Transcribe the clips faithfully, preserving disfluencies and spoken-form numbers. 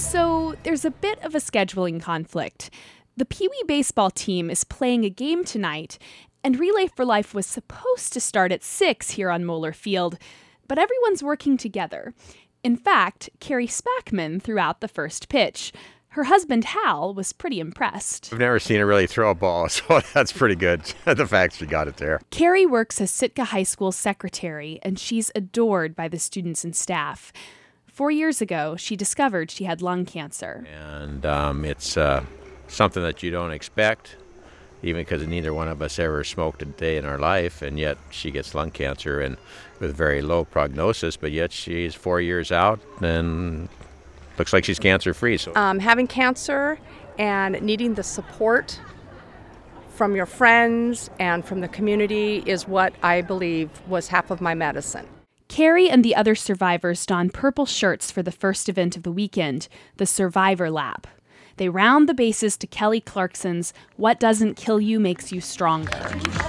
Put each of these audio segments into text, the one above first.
So there's a bit of a scheduling conflict. The Pee Wee baseball team is playing a game tonight, and Relay for Life was supposed to start at six here on Moeller Field, but everyone's working together. In fact, Carrie Spackman threw out the first pitch. Her husband, Hal, was pretty impressed. I've never seen her really throw a ball, so that's pretty good, the fact she got it there. Carrie works as Sitka High School's secretary, and she's adored by the students and staff. Four years ago, she discovered she had lung cancer. And um, it's uh, something that you don't expect, even because neither one of us ever smoked a day in our life, and yet she gets lung cancer and with very low prognosis, but yet she's four years out and looks like she's cancer-free. So um, having cancer and needing the support from your friends and from the community is what I believe was half of my medicine. Carrie and the other survivors don purple shirts for the first event of the weekend, the Survivor Lap. They round the bases to Kelly Clarkson's "What Doesn't Kill You Makes You Stronger."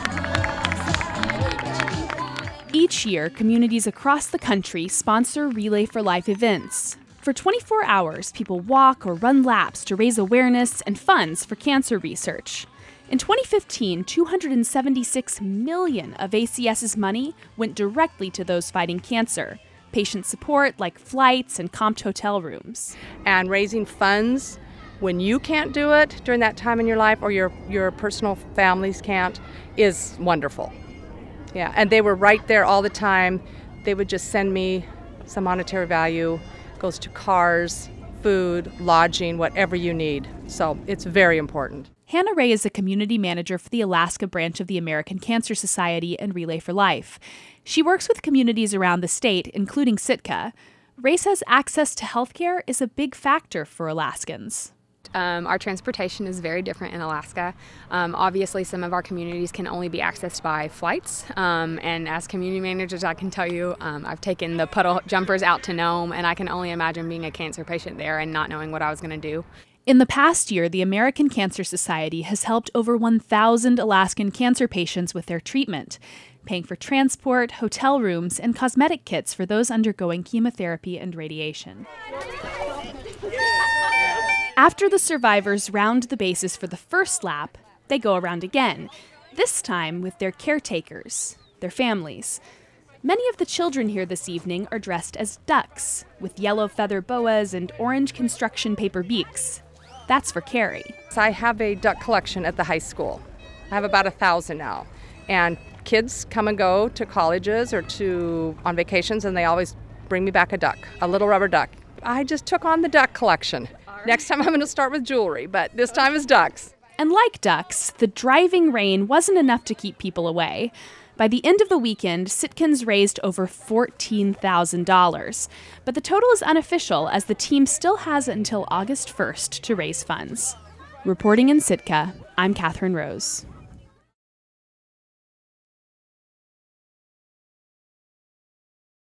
Each year, communities across the country sponsor Relay for Life events. For twenty-four hours, people walk or run laps to raise awareness and funds for cancer research. In twenty fifteen, two hundred seventy-six million dollars of A C S's money went directly to those fighting cancer. Patient support like flights and comped hotel rooms. And raising funds when you can't do it during that time in your life, or your, your personal families can't, is wonderful. Yeah, and they were right there all the time. They would just send me some monetary value. Goes to cars, food, lodging, whatever you need. So it's very important. Hannah Ray is a community manager for the Alaska branch of the American Cancer Society and Relay for Life. She works with communities around the state, including Sitka. Ray says access to healthcare is a big factor for Alaskans. Um, our transportation is very different in Alaska. Um, obviously, some of our communities can only be accessed by flights. Um, and as community managers, I can tell you, um, I've taken the puddle jumpers out to Nome, and I can only imagine being a cancer patient there and not knowing what I was going to do. In the past year, the American Cancer Society has helped over one thousand Alaskan cancer patients with their treatment, paying for transport, hotel rooms, and cosmetic kits for those undergoing chemotherapy and radiation. After the survivors round the bases for the first lap, they go around again, this time with their caretakers, their families. Many of the children here this evening are dressed as ducks, with yellow feather boas and orange construction paper beaks. That's for Carrie. So I have a duck collection at the high school. I have about a thousand now. And kids come and go to colleges or to on vacations, and they always bring me back a duck, a little rubber duck. I just took on the duck collection. Next time I'm going to start with jewelry, but this time is ducks. And like ducks, the driving rain wasn't enough to keep people away. By the end of the weekend, Sitkans raised over fourteen thousand dollars. But the total is unofficial, as the team still has until August first to raise funds. Reporting in Sitka, I'm Catherine Rose.